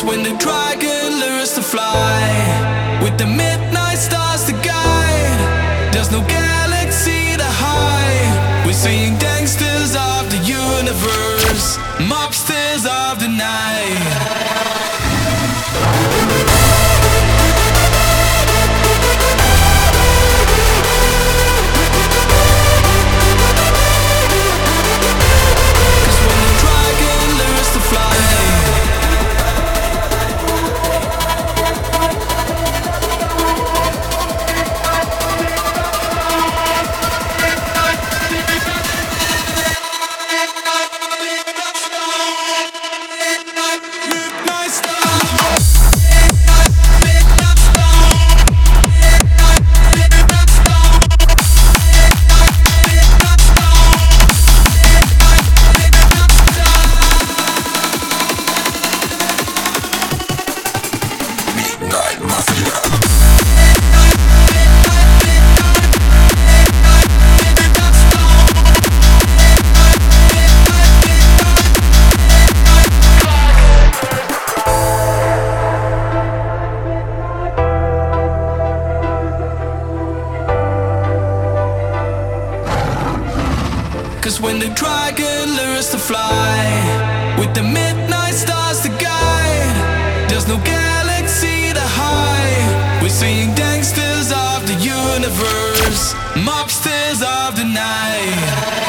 when the dragon lures to fly, with the midnight stars to guide, there's no galaxy to hide. We're seeing gangsters of the universe, mobsters of the night. Cause when the dragon lures to fly, with the midnight stars to guide, there's no galaxy to hide. We're seeing gangsters of the universe, mobsters of the night.